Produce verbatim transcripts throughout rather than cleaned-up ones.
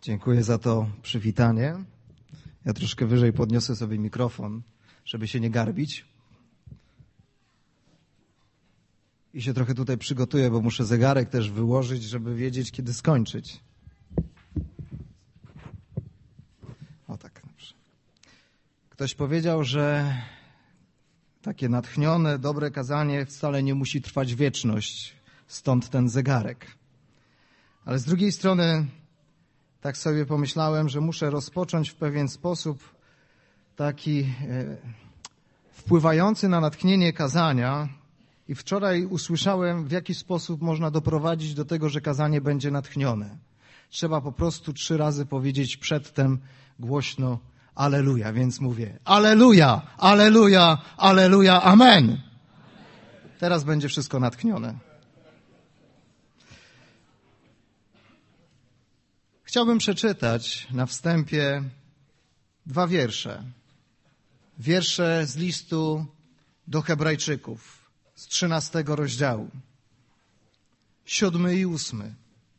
Dziękuję za to przywitanie. Ja troszkę wyżej podniosę sobie mikrofon, żeby się nie garbić. I się trochę tutaj przygotuję, bo muszę zegarek też wyłożyć, żeby wiedzieć, kiedy skończyć. O tak, dobrze. Ktoś powiedział, że takie natchnione, dobre kazanie wcale nie musi trwać wieczność. Stąd ten zegarek. Ale z drugiej strony tak sobie pomyślałem, że muszę rozpocząć w pewien sposób taki e, wpływający na natchnienie kazania. I wczoraj usłyszałem, w jaki sposób można doprowadzić do tego, że kazanie będzie natchnione. Trzeba po prostu trzy razy powiedzieć przedtem głośno Alleluja, więc mówię Alleluja, Alleluja, Alleluja, Amen. Teraz będzie wszystko natchnione. Chciałbym przeczytać na wstępie dwa wiersze. Wiersze z listu do Hebrajczyków z trzynastego rozdziału. Siódmy i ósmy.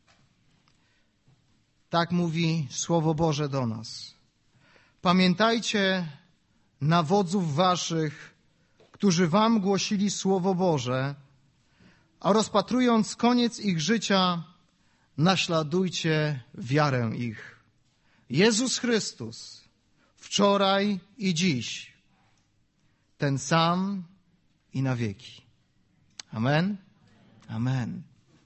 Tak mówi Słowo Boże do nas. Pamiętajcie na wodzów waszych, którzy wam głosili Słowo Boże, a rozpatrując koniec ich życia, naśladujcie wiarę ich. Jezus Chrystus, wczoraj i dziś, ten sam i na wieki. Amen? Amen.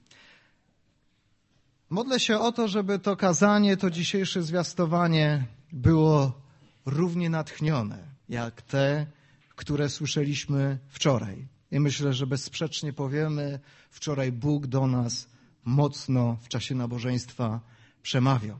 Modlę się o to, żeby to kazanie, to dzisiejsze zwiastowanie było równie natchnione, jak te, które słyszeliśmy wczoraj. I myślę, że bezsprzecznie powiemy, wczoraj Bóg do nas mocno w czasie nabożeństwa przemawiał.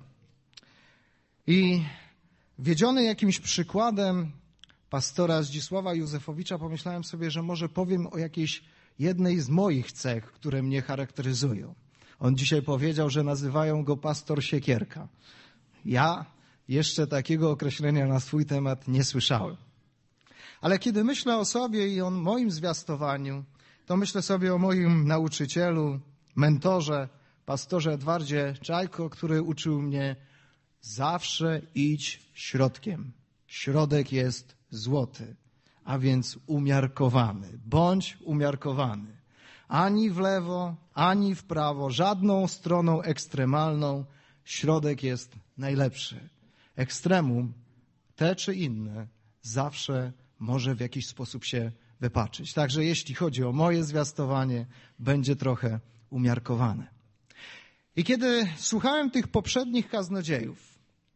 I wiedziony jakimś przykładem pastora Zdzisława Józefowicza, pomyślałem sobie, że może powiem o jakiejś jednej z moich cech, które mnie charakteryzują. On dzisiaj powiedział, że nazywają go pastor Siekierka. Ja jeszcze takiego określenia na swój temat nie słyszałem. Ale kiedy myślę o sobie i o moim zwiastowaniu, to myślę sobie o moim nauczycielu, mentorze, pastorze Edwardzie Czajko, który uczył mnie: zawsze idź środkiem. Środek jest złoty, a więc umiarkowany. Bądź umiarkowany. Ani w lewo, ani w prawo, żadną stroną ekstremalną. Środek jest najlepszy. Ekstremum, te czy inne, zawsze może w jakiś sposób się wypaczyć. Także jeśli chodzi o moje zwiastowanie, będzie trochę umiarkowane. I kiedy słuchałem tych poprzednich kaznodziejów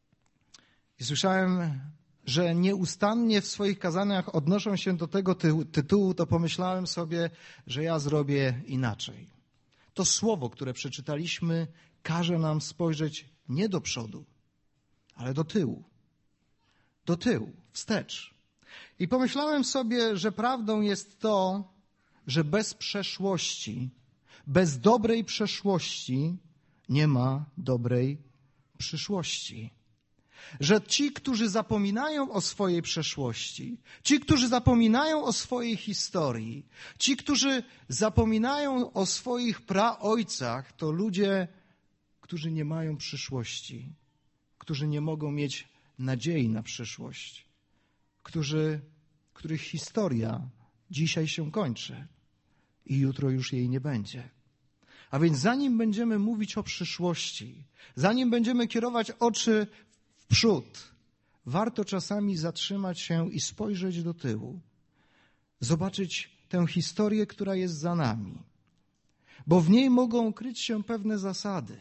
i słyszałem, że nieustannie w swoich kazaniach odnoszą się do tego ty- tytułu, to pomyślałem sobie, że ja zrobię inaczej. To słowo, które przeczytaliśmy, każe nam spojrzeć nie do przodu, ale do tyłu. Do tyłu, wstecz. I pomyślałem sobie, że prawdą jest to, że bez przeszłości, bez dobrej przeszłości nie ma dobrej przyszłości. Że ci, którzy zapominają o swojej przeszłości, ci, którzy zapominają o swojej historii, ci, którzy zapominają o swoich praojcach, to ludzie, którzy nie mają przyszłości, którzy nie mogą mieć nadziei na przyszłość, którzy, których historia dzisiaj się kończy i jutro już jej nie będzie. A więc zanim będziemy mówić o przyszłości, zanim będziemy kierować oczy w przód, warto czasami zatrzymać się i spojrzeć do tyłu, zobaczyć tę historię, która jest za nami, bo w niej mogą kryć się pewne zasady.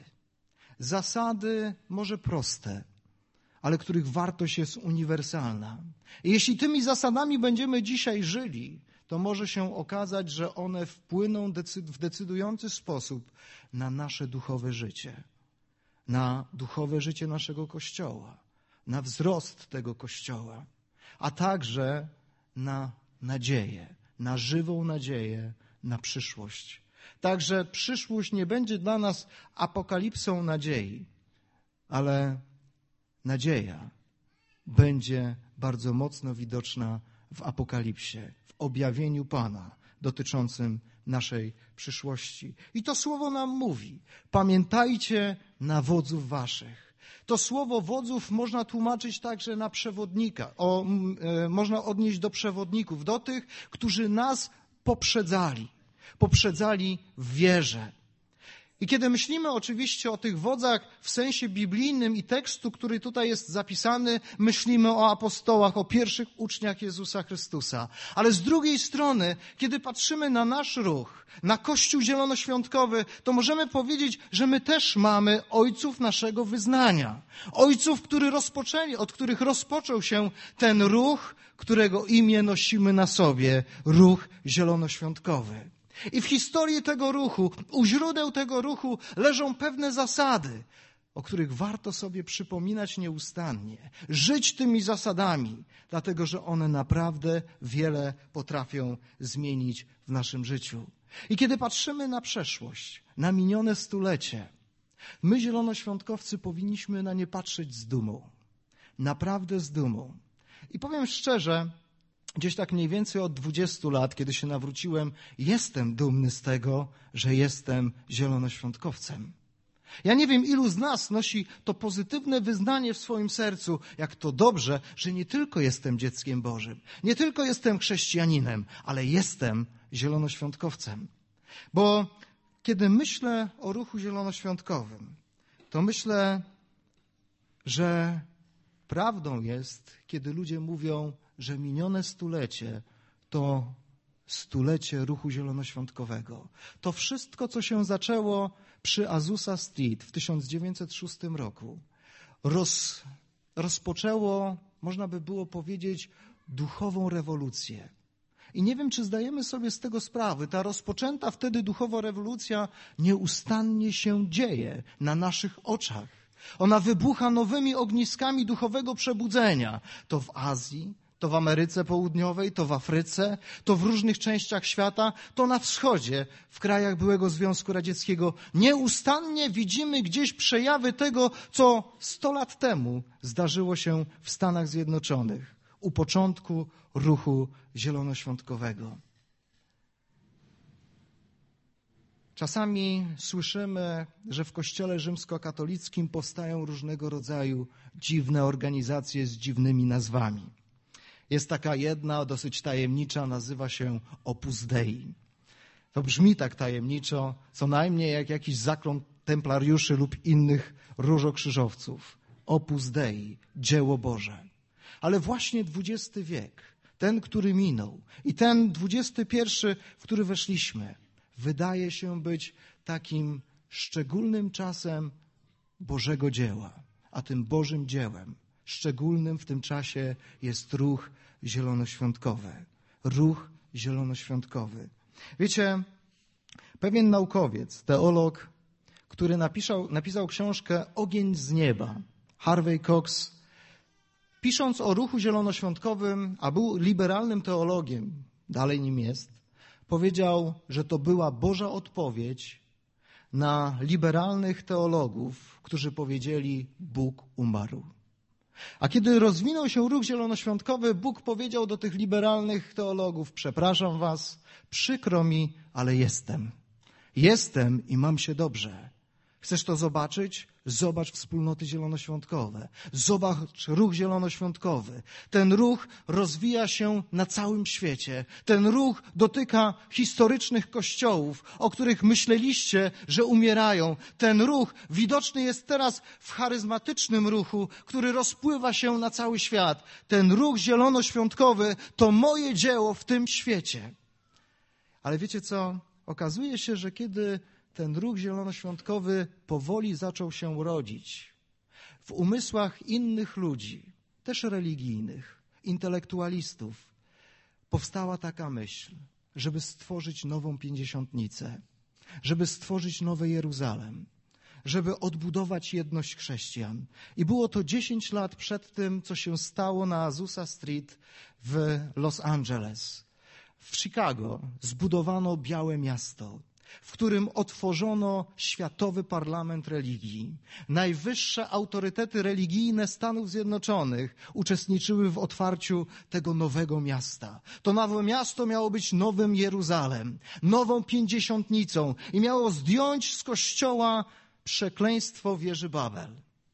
Zasady może proste, ale których wartość jest uniwersalna. I jeśli tymi zasadami będziemy dzisiaj żyli, to może się okazać, że one wpłyną w decydujący sposób na nasze duchowe życie, na duchowe życie naszego Kościoła, na wzrost tego Kościoła, a także na nadzieję, na żywą nadzieję na przyszłość. Także przyszłość nie będzie dla nas apokalipsą nadziei, ale nadzieja będzie bardzo mocno widoczna w apokalipsie, w objawieniu Pana dotyczącym naszej przyszłości. I to słowo nam mówi: pamiętajcie na wodzów waszych. To słowo wodzów można tłumaczyć także na przewodnika. O, e, można odnieść do przewodników, do tych, którzy nas poprzedzali. Poprzedzali w wierze. I kiedy myślimy oczywiście o tych wodzach w sensie biblijnym i tekstu, który tutaj jest zapisany, myślimy o apostołach, o pierwszych uczniach Jezusa Chrystusa. Ale z drugiej strony, kiedy patrzymy na nasz ruch, na Kościół Zielonoświątkowy, to możemy powiedzieć, że my też mamy ojców naszego wyznania. Ojców, którzy rozpoczęli, od których rozpoczął się ten ruch, którego imię nosimy na sobie, ruch zielonoświątkowy. I w historii tego ruchu, u źródeł tego ruchu leżą pewne zasady, o których warto sobie przypominać nieustannie. Żyć tymi zasadami, dlatego że one naprawdę wiele potrafią zmienić w naszym życiu. I kiedy patrzymy na przeszłość, na minione stulecie, my, zielonoświątkowcy, powinniśmy na nie patrzeć z dumą. Naprawdę z dumą. I powiem szczerze, gdzieś tak mniej więcej od dwudziestu lat, kiedy się nawróciłem, jestem dumny z tego, że jestem zielonoświątkowcem. Ja nie wiem, ilu z nas nosi to pozytywne wyznanie w swoim sercu, jak to dobrze, że nie tylko jestem dzieckiem Bożym, nie tylko jestem chrześcijaninem, ale jestem zielonoświątkowcem. Bo kiedy myślę o ruchu zielonoświątkowym, to myślę, że prawdą jest, kiedy ludzie mówią, że minione stulecie to stulecie ruchu zielonoświątkowego. To wszystko, co się zaczęło przy Azusa Street w tysiąc dziewięćset szóstym roku, roz, rozpoczęło, można by było powiedzieć, duchową rewolucję. I nie wiem, czy zdajemy sobie z tego sprawy. Ta rozpoczęta wtedy duchowa rewolucja nieustannie się dzieje na naszych oczach. Ona wybucha nowymi ogniskami duchowego przebudzenia. To w Azji, to w Ameryce Południowej, to w Afryce, to w różnych częściach świata, to na wschodzie, w krajach byłego Związku Radzieckiego. Nieustannie widzimy gdzieś przejawy tego, co sto lat temu zdarzyło się w Stanach Zjednoczonych, u początku ruchu zielonoświątkowego. Czasami słyszymy, że w Kościele rzymskokatolickim powstają różnego rodzaju dziwne organizacje z dziwnymi nazwami. Jest taka jedna, dosyć tajemnicza, nazywa się Opus Dei. To brzmi tak tajemniczo, co najmniej jak jakiś zakon templariuszy lub innych różokrzyżowców. Opus Dei, dzieło Boże. Ale właśnie dwudziesty wiek, ten, który minął, i ten dwudziesty pierwszy, w który weszliśmy, wydaje się być takim szczególnym czasem Bożego dzieła. A tym Bożym dziełem szczególnym w tym czasie jest ruch zielonoświątkowy. Ruch zielonoświątkowy. Wiecie, pewien naukowiec, teolog, który napisał, napisał książkę Ogień z nieba, Harvey Cox, pisząc o ruchu zielonoświątkowym, a był liberalnym teologiem, dalej nim jest, powiedział, że to była Boża odpowiedź na liberalnych teologów, którzy powiedzieli, Bóg umarł. A kiedy rozwinął się ruch zielonoświątkowy, Bóg powiedział do tych liberalnych teologów, przepraszam was, przykro mi, ale jestem. Jestem i mam się dobrze. Chcesz to zobaczyć? Zobacz wspólnoty zielonoświątkowe. Zobacz ruch zielonoświątkowy. Ten ruch rozwija się na całym świecie. Ten ruch dotyka historycznych kościołów, o których myśleliście, że umierają. Ten ruch widoczny jest teraz w charyzmatycznym ruchu, który rozpływa się na cały świat. Ten ruch zielonoświątkowy to moje dzieło w tym świecie. Ale wiecie co? Okazuje się, że kiedy ten ruch zielonoświątkowy powoli zaczął się rodzić w umysłach innych ludzi, też religijnych, intelektualistów, powstała taka myśl, żeby stworzyć nową pięćdziesiątnicę, żeby stworzyć nowe Jeruzalem, żeby odbudować jedność chrześcijan. I było to dziesięć lat przed tym, co się stało na Azusa Street w Los Angeles. W Chicago zbudowano Białe Miasto, w którym otworzono Światowy Parlament Religii. Najwyższe autorytety religijne Stanów Zjednoczonych uczestniczyły w otwarciu tego nowego miasta. To nowe miasto miało być nowym Jeruzalem, nową pięćdziesiątnicą i miało zdjąć z Kościoła przekleństwo wieży Babel.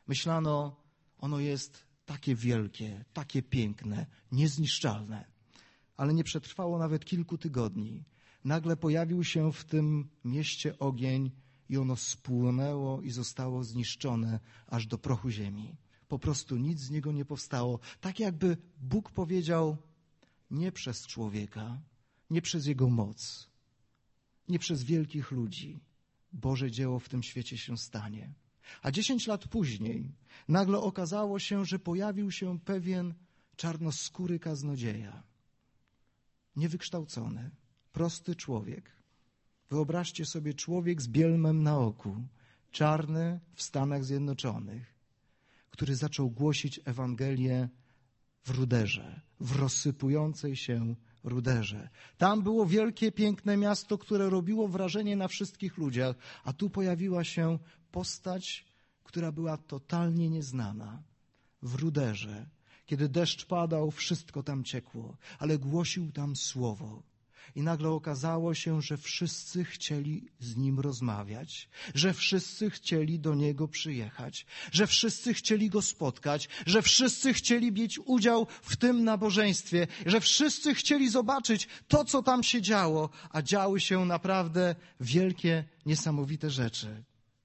Myślano, ono jest takie wielkie, takie piękne, niezniszczalne. Ale nie przetrwało nawet kilku tygodni. Nagle pojawił się w tym mieście ogień i ono spłonęło i zostało zniszczone aż do prochu ziemi. Po prostu nic z niego nie powstało. Tak jakby Bóg powiedział, nie przez człowieka, nie przez jego moc, nie przez wielkich ludzi Boże dzieło w tym świecie się stanie. A dziesięć lat później nagle okazało się, że pojawił się pewien czarnoskóry kaznodzieja. Niewykształcony, prosty człowiek. Wyobraźcie sobie człowiek z bielmem na oku, czarny w Stanach Zjednoczonych, który zaczął głosić Ewangelię w Ruderze, w rozsypującej się Ruderze. Tam było wielkie, piękne miasto, które robiło wrażenie na wszystkich ludziach, a tu pojawiła się postać, która była totalnie nieznana. W Ruderze, kiedy deszcz padał, wszystko tam ciekło, ale głosił tam słowo. I nagle okazało się, że wszyscy chcieli z nim rozmawiać, że wszyscy chcieli do niego przyjechać, że wszyscy chcieli go spotkać, że wszyscy chcieli mieć udział w tym nabożeństwie, że wszyscy chcieli zobaczyć to, co tam się działo, a działy się naprawdę wielkie, niesamowite rzeczy.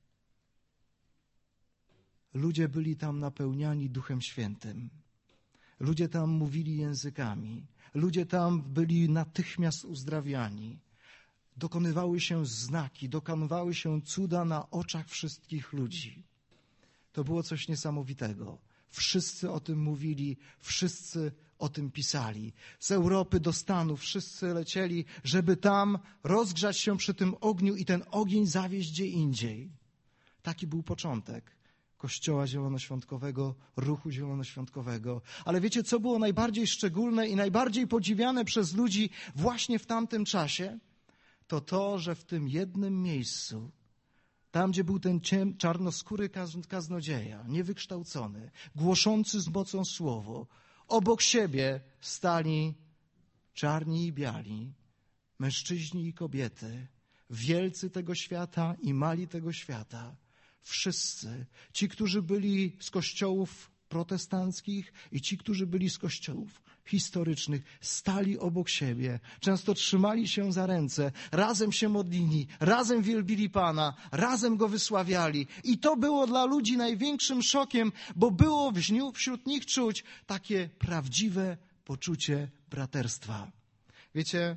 Ludzie byli tam napełniani Duchem Świętym. Ludzie tam mówili językami. Ludzie tam byli natychmiast uzdrawiani. Dokonywały się znaki, dokonywały się cuda na oczach wszystkich ludzi. To było coś niesamowitego. Wszyscy o tym mówili, wszyscy o tym pisali. Z Europy do Stanów wszyscy lecieli, żeby tam rozgrzać się przy tym ogniu i ten ogień zawieźć gdzie indziej. Taki był początek Kościoła Zielonoświątkowego, ruchu zielonoświątkowego. Ale wiecie, co było najbardziej szczególne i najbardziej podziwiane przez ludzi właśnie w tamtym czasie? To to, że w tym jednym miejscu, tam gdzie był ten ciem, czarnoskóry kaznodzieja, niewykształcony, głoszący z mocą słowo, obok siebie stali czarni i biali, mężczyźni i kobiety, wielcy tego świata i mali tego świata. Wszyscy, ci, którzy byli z kościołów protestanckich i ci, którzy byli z kościołów historycznych, stali obok siebie, często trzymali się za ręce, razem się modlili, razem wielbili Pana, razem Go wysławiali. I to było dla ludzi największym szokiem, bo było wśród nich czuć takie prawdziwe poczucie braterstwa. Wiecie,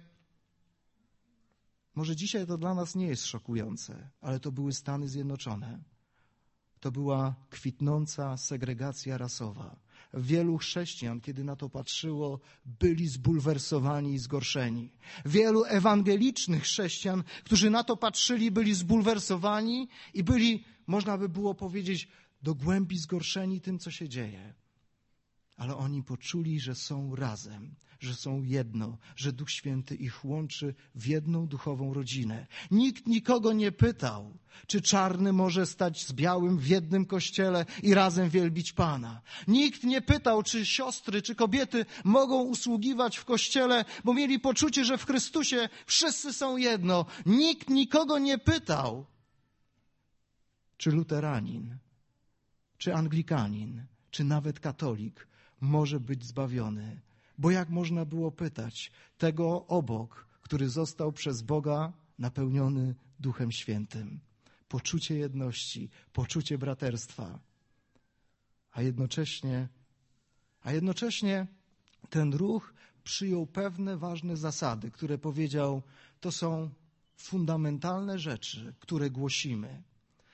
może dzisiaj to dla nas nie jest szokujące, ale to były Stany Zjednoczone. To była kwitnąca segregacja rasowa. Wielu chrześcijan, kiedy na to patrzyło, byli zbulwersowani i zgorszeni. Wielu ewangelicznych chrześcijan, którzy na to patrzyli, byli zbulwersowani i byli, można by było powiedzieć, do głębi zgorszeni tym, co się dzieje. Ale oni poczuli, że są razem, że są jedno, że Duch Święty ich łączy w jedną duchową rodzinę. Nikt nikogo nie pytał, czy czarny może stać z białym w jednym kościele i razem wielbić Pana. Nikt nie pytał, czy siostry, czy kobiety mogą usługiwać w kościele, bo mieli poczucie, że w Chrystusie wszyscy są jedno. Nikt nikogo nie pytał, czy luteranin, czy anglikanin, czy nawet katolik może być zbawiony. Bo jak można było pytać tego obok, który został przez Boga napełniony Duchem Świętym? Poczucie jedności, poczucie braterstwa. A jednocześnie, a jednocześnie ten ruch przyjął pewne ważne zasady, które powiedział, to są fundamentalne rzeczy, które głosimy.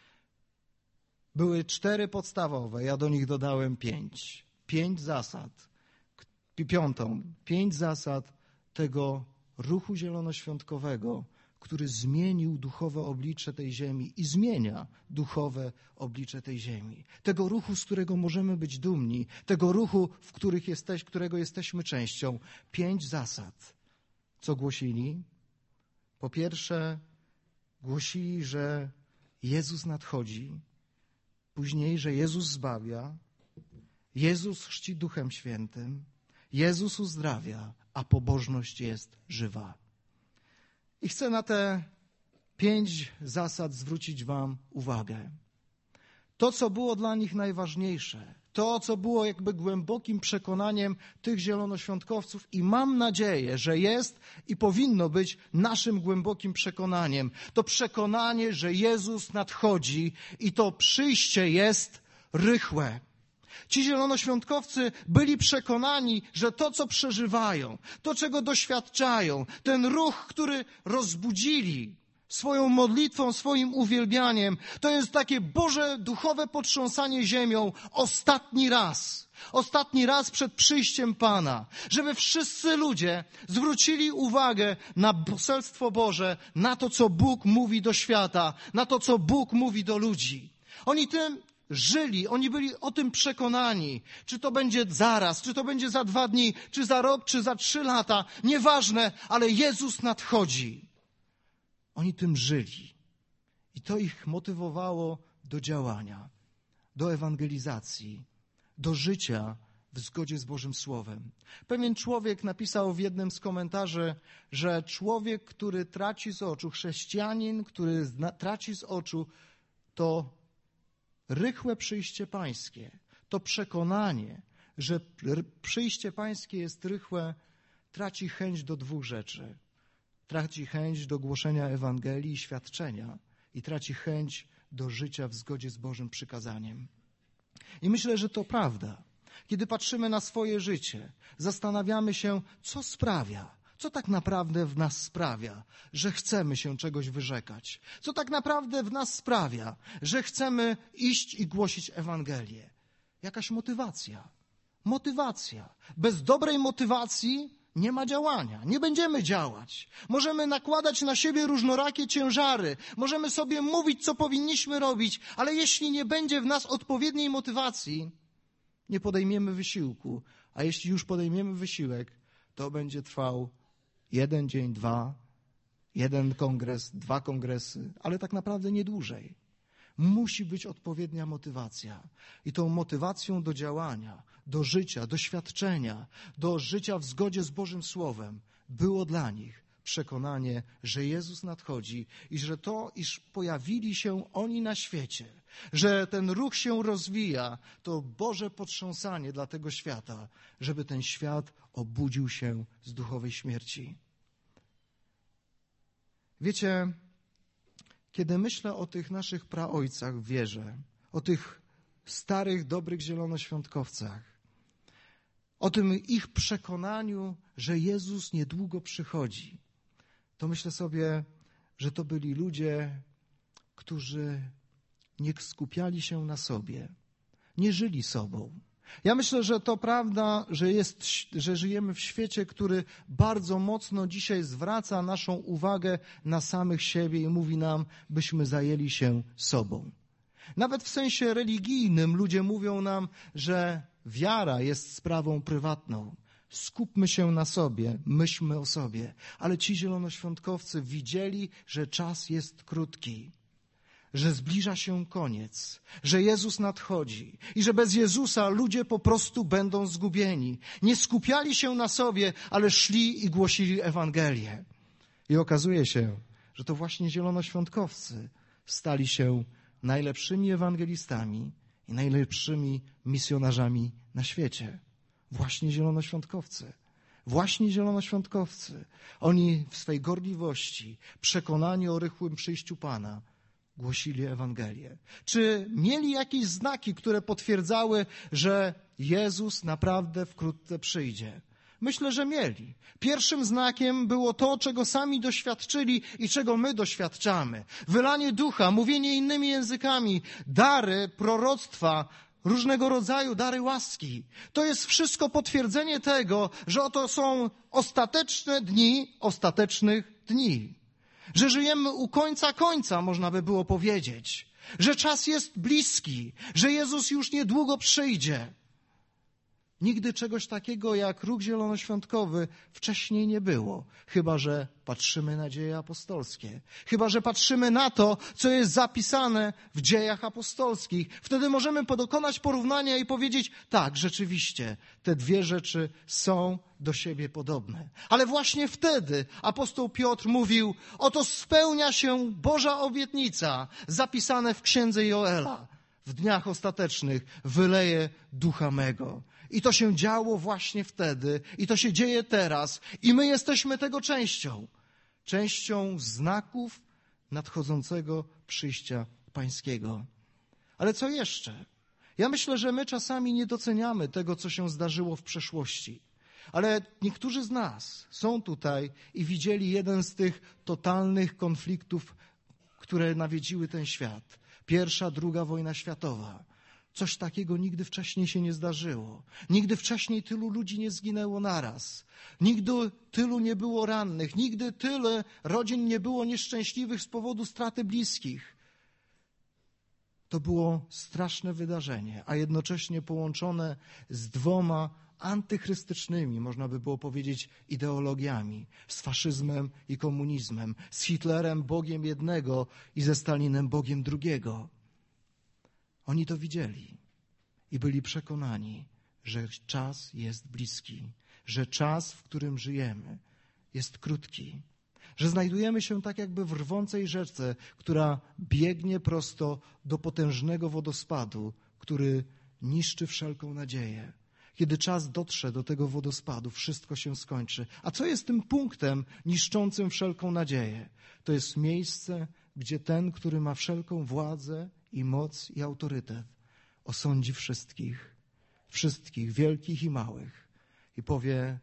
Były cztery podstawowe, ja do nich dodałem pięć. Pięć zasad, piątą, pięć zasad tego ruchu zielonoświątkowego, który zmienił duchowe oblicze tej ziemi i zmienia duchowe oblicze tej ziemi. Tego ruchu, z którego możemy być dumni, tego ruchu, w których jesteś, którego jesteśmy częścią. Pięć zasad. Co głosili? Po pierwsze, głosili, że Jezus nadchodzi, później, że Jezus zbawia, Jezus chrzci Duchem Świętym, Jezus uzdrawia, a pobożność jest żywa. I chcę na te pięć zasad zwrócić wam uwagę. To, co było dla nich najważniejsze, to, co było jakby głębokim przekonaniem tych zielonoświątkowców i mam nadzieję, że jest i powinno być naszym głębokim przekonaniem. To przekonanie, że Jezus nadchodzi i to przyjście jest rychłe. Ci zielonoświątkowcy byli przekonani, że to, co przeżywają, to, czego doświadczają, ten ruch, który rozbudzili swoją modlitwą, swoim uwielbianiem, to jest takie Boże duchowe potrząsanie ziemią ostatni raz. Ostatni raz przed przyjściem Pana. Żeby wszyscy ludzie zwrócili uwagę na poselstwo Boże, na to, co Bóg mówi do świata, na to, co Bóg mówi do ludzi. Oni tym żyli, oni byli o tym przekonani. Czy to będzie zaraz, czy to będzie za dwa dni, czy za rok, czy za trzy lata. Nieważne, ale Jezus nadchodzi. Oni tym żyli. I to ich motywowało do działania, do ewangelizacji, do życia w zgodzie z Bożym Słowem. Pewien człowiek napisał w jednym z komentarzy, że człowiek, który traci z oczu, chrześcijanin, który zna, traci z oczu, to rychłe przyjście Pańskie, to przekonanie, że przyjście Pańskie jest rychłe, traci chęć do dwóch rzeczy. Traci chęć do głoszenia Ewangelii i świadczenia i traci chęć do życia w zgodzie z Bożym przykazaniem. I myślę, że to prawda. Kiedy patrzymy na swoje życie, zastanawiamy się, co sprawia, co tak naprawdę w nas sprawia, że chcemy się czegoś wyrzekać. Co tak naprawdę w nas sprawia, że chcemy iść i głosić Ewangelię. Jakaś motywacja. Motywacja. Bez dobrej motywacji nie ma działania. Nie będziemy działać. Możemy nakładać na siebie różnorakie ciężary. Możemy sobie mówić, co powinniśmy robić, ale jeśli nie będzie w nas odpowiedniej motywacji, nie podejmiemy wysiłku. A jeśli już podejmiemy wysiłek, to będzie trwał jeden dzień, dwa, jeden kongres, dwa kongresy, ale tak naprawdę nie dłużej. Musi być odpowiednia motywacja. I tą motywacją do działania, do życia, do świadczenia, do życia w zgodzie z Bożym Słowem było dla nich przekonanie, że Jezus nadchodzi i że to, iż pojawili się oni na świecie, że ten ruch się rozwija, to Boże potrząsanie dla tego świata, żeby ten świat obudził się z duchowej śmierci. Wiecie, kiedy myślę o tych naszych praojcach w wierze, o tych starych, dobrych zielonoświątkowcach, o tym ich przekonaniu, że Jezus niedługo przychodzi, to myślę sobie, że to byli ludzie, którzy nie skupiali się na sobie, nie żyli sobą. Ja myślę, że to prawda, że, jest, że żyjemy w świecie, który bardzo mocno dzisiaj zwraca naszą uwagę na samych siebie i mówi nam, byśmy zajęli się sobą. Nawet w sensie religijnym ludzie mówią nam, że wiara jest sprawą prywatną. Skupmy się na sobie, myślmy o sobie. Ale ci zielonoświątkowcy widzieli, że czas jest krótki, że zbliża się koniec, że Jezus nadchodzi i że bez Jezusa ludzie po prostu będą zgubieni. Nie skupiali się na sobie, ale szli i głosili Ewangelię. I okazuje się, że to właśnie zielonoświątkowcy stali się najlepszymi ewangelistami i najlepszymi misjonarzami na świecie. Właśnie zielonoświątkowcy. Właśnie zielonoświątkowcy. Oni w swej gorliwości, przekonani o rychłym przyjściu Pana, głosili Ewangelię. Czy mieli jakieś znaki, które potwierdzały, że Jezus naprawdę wkrótce przyjdzie? Myślę, że mieli. Pierwszym znakiem było to, czego sami doświadczyli i czego my doświadczamy. Wylanie ducha, mówienie innymi językami, dary proroctwa, różnego rodzaju dary łaski. To jest wszystko potwierdzenie tego, że oto są ostateczne dni ostatecznych dni. Że żyjemy u końca końca, można by było powiedzieć. Że czas jest bliski, że Jezus już niedługo przyjdzie. Nigdy czegoś takiego jak ruch zielonoświątkowy wcześniej nie było. Chyba że patrzymy na dzieje apostolskie. Chyba że patrzymy na to, co jest zapisane w dziejach apostolskich. Wtedy możemy dokonać porównania i powiedzieć, tak, rzeczywiście, te dwie rzeczy są do siebie podobne. Ale właśnie wtedy apostoł Piotr mówił, oto spełnia się Boża obietnica zapisane w księdze Joela. w dniach ostatecznych wyleję ducha mego. I to się działo właśnie wtedy i to się dzieje teraz i my jesteśmy tego częścią. Częścią znaków nadchodzącego przyjścia Pańskiego. Ale co jeszcze? Ja myślę, że my czasami nie doceniamy tego, co się zdarzyło w przeszłości. Ale niektórzy z nas są tutaj i widzieli jeden z tych totalnych konfliktów, które nawiedziły ten świat. Pierwsza, druga wojna światowa. Coś takiego nigdy wcześniej się nie zdarzyło. Nigdy wcześniej tylu ludzi nie zginęło naraz. Nigdy tylu nie było rannych. Nigdy tyle rodzin nie było nieszczęśliwych z powodu straty bliskich. To było straszne wydarzenie, a jednocześnie połączone z dwoma antychrystycznymi, można by było powiedzieć, ideologiami. Z faszyzmem i komunizmem. Z Hitlerem Bogiem jednego i ze Stalinem Bogiem drugiego. Oni to widzieli i byli przekonani, że czas jest bliski, że czas, w którym żyjemy, jest krótki, że znajdujemy się tak jakby w rwącej rzece, która biegnie prosto do potężnego wodospadu, który niszczy wszelką nadzieję. Kiedy czas dotrze do tego wodospadu, wszystko się skończy. A co jest tym punktem niszczącym wszelką nadzieję? To jest miejsce, gdzie ten, który ma wszelką władzę i moc i autorytet, osądzi wszystkich, wszystkich, wielkich i małych i powie: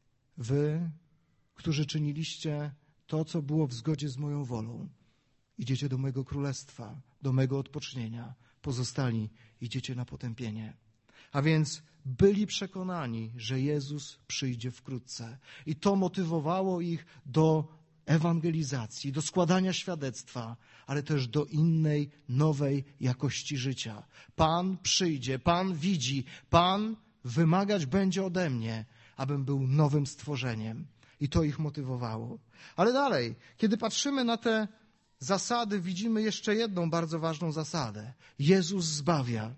wy, którzy czyniliście to, co było w zgodzie z moją wolą, idziecie do mego królestwa, do mego odpocznienia, pozostali idziecie na potępienie. A więc byli przekonani, że Jezus przyjdzie wkrótce i to motywowało ich do ewangelizacji, do składania świadectwa, ale też do innej, nowej jakości życia. Pan przyjdzie, Pan widzi, Pan wymagać będzie ode mnie, abym był nowym stworzeniem. I to ich motywowało. Ale dalej, kiedy patrzymy na te zasady, widzimy jeszcze jedną bardzo ważną zasadę. Jezus zbawia.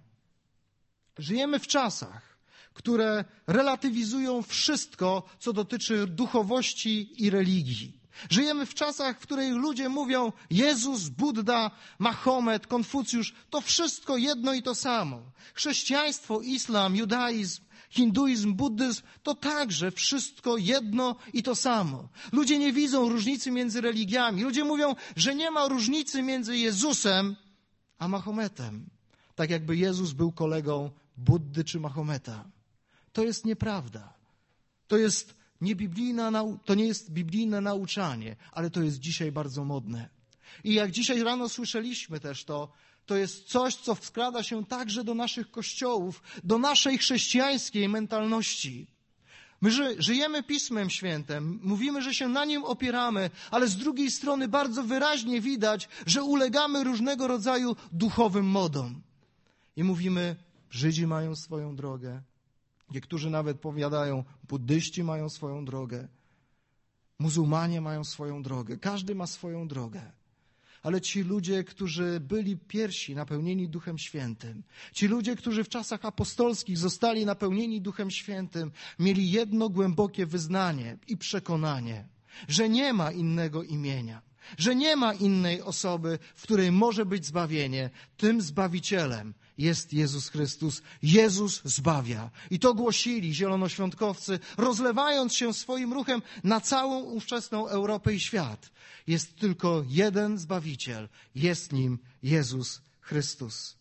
Żyjemy w czasach, które relatywizują wszystko, co dotyczy duchowości i religii. Żyjemy w czasach, w których ludzie mówią: Jezus, Budda, Mahomet, Konfucjusz, to wszystko jedno i to samo. Chrześcijaństwo, islam, judaizm, hinduizm, buddyzm, to także wszystko jedno i to samo. Ludzie nie widzą różnicy między religiami. Ludzie mówią, że nie ma różnicy między Jezusem a Mahometem. Tak jakby Jezus był kolegą Buddy czy Mahometa. To jest nieprawda. To jest niebiblijna, nau- to nie jest biblijne nauczanie, ale to jest dzisiaj bardzo modne. I jak dzisiaj rano słyszeliśmy też to, to jest coś, co wkrada się także do naszych kościołów, do naszej chrześcijańskiej mentalności. My ży- żyjemy Pismem Świętym, mówimy, że się na nim opieramy, ale z drugiej strony bardzo wyraźnie widać, że ulegamy różnego rodzaju duchowym modom. I mówimy, Żydzi mają swoją drogę, niektórzy nawet powiadają, buddyści mają swoją drogę, muzułmanie mają swoją drogę, każdy ma swoją drogę. Ale ci ludzie, którzy byli pierwsi napełnieni Duchem Świętym, ci ludzie, którzy w czasach apostolskich zostali napełnieni Duchem Świętym, mieli jedno głębokie wyznanie i przekonanie, że nie ma innego imienia, że nie ma innej osoby, w której może być zbawienie. Tym Zbawicielem jest Jezus Chrystus. Jezus zbawia. I to głosili zielonoświątkowcy, rozlewając się swoim ruchem na całą ówczesną Europę i świat. Jest tylko jeden Zbawiciel. Jest nim Jezus Chrystus.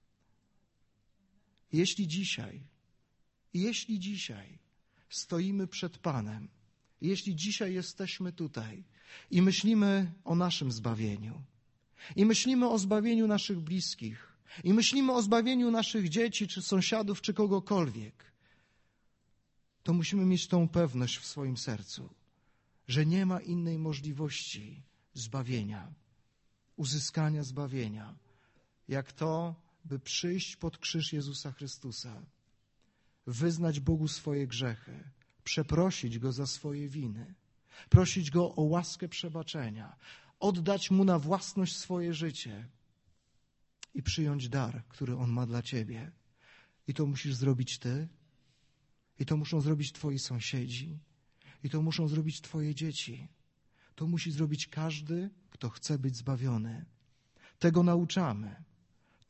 Jeśli dzisiaj, jeśli dzisiaj stoimy przed Panem, jeśli dzisiaj jesteśmy tutaj i myślimy o naszym zbawieniu, i myślimy o zbawieniu naszych bliskich, i myślimy o zbawieniu naszych dzieci, czy sąsiadów, czy kogokolwiek, to musimy mieć tą pewność w swoim sercu, że nie ma innej możliwości zbawienia, uzyskania zbawienia, jak to, by przyjść pod krzyż Jezusa Chrystusa, wyznać Bogu swoje grzechy, przeprosić Go za swoje winy, prosić Go o łaskę przebaczenia, oddać Mu na własność swoje życie i przyjąć dar, który On ma dla ciebie. I to musisz zrobić ty, i to muszą zrobić twoi sąsiedzi, i to muszą zrobić twoje dzieci. To musi zrobić każdy, kto chce być zbawiony. Tego nauczamy.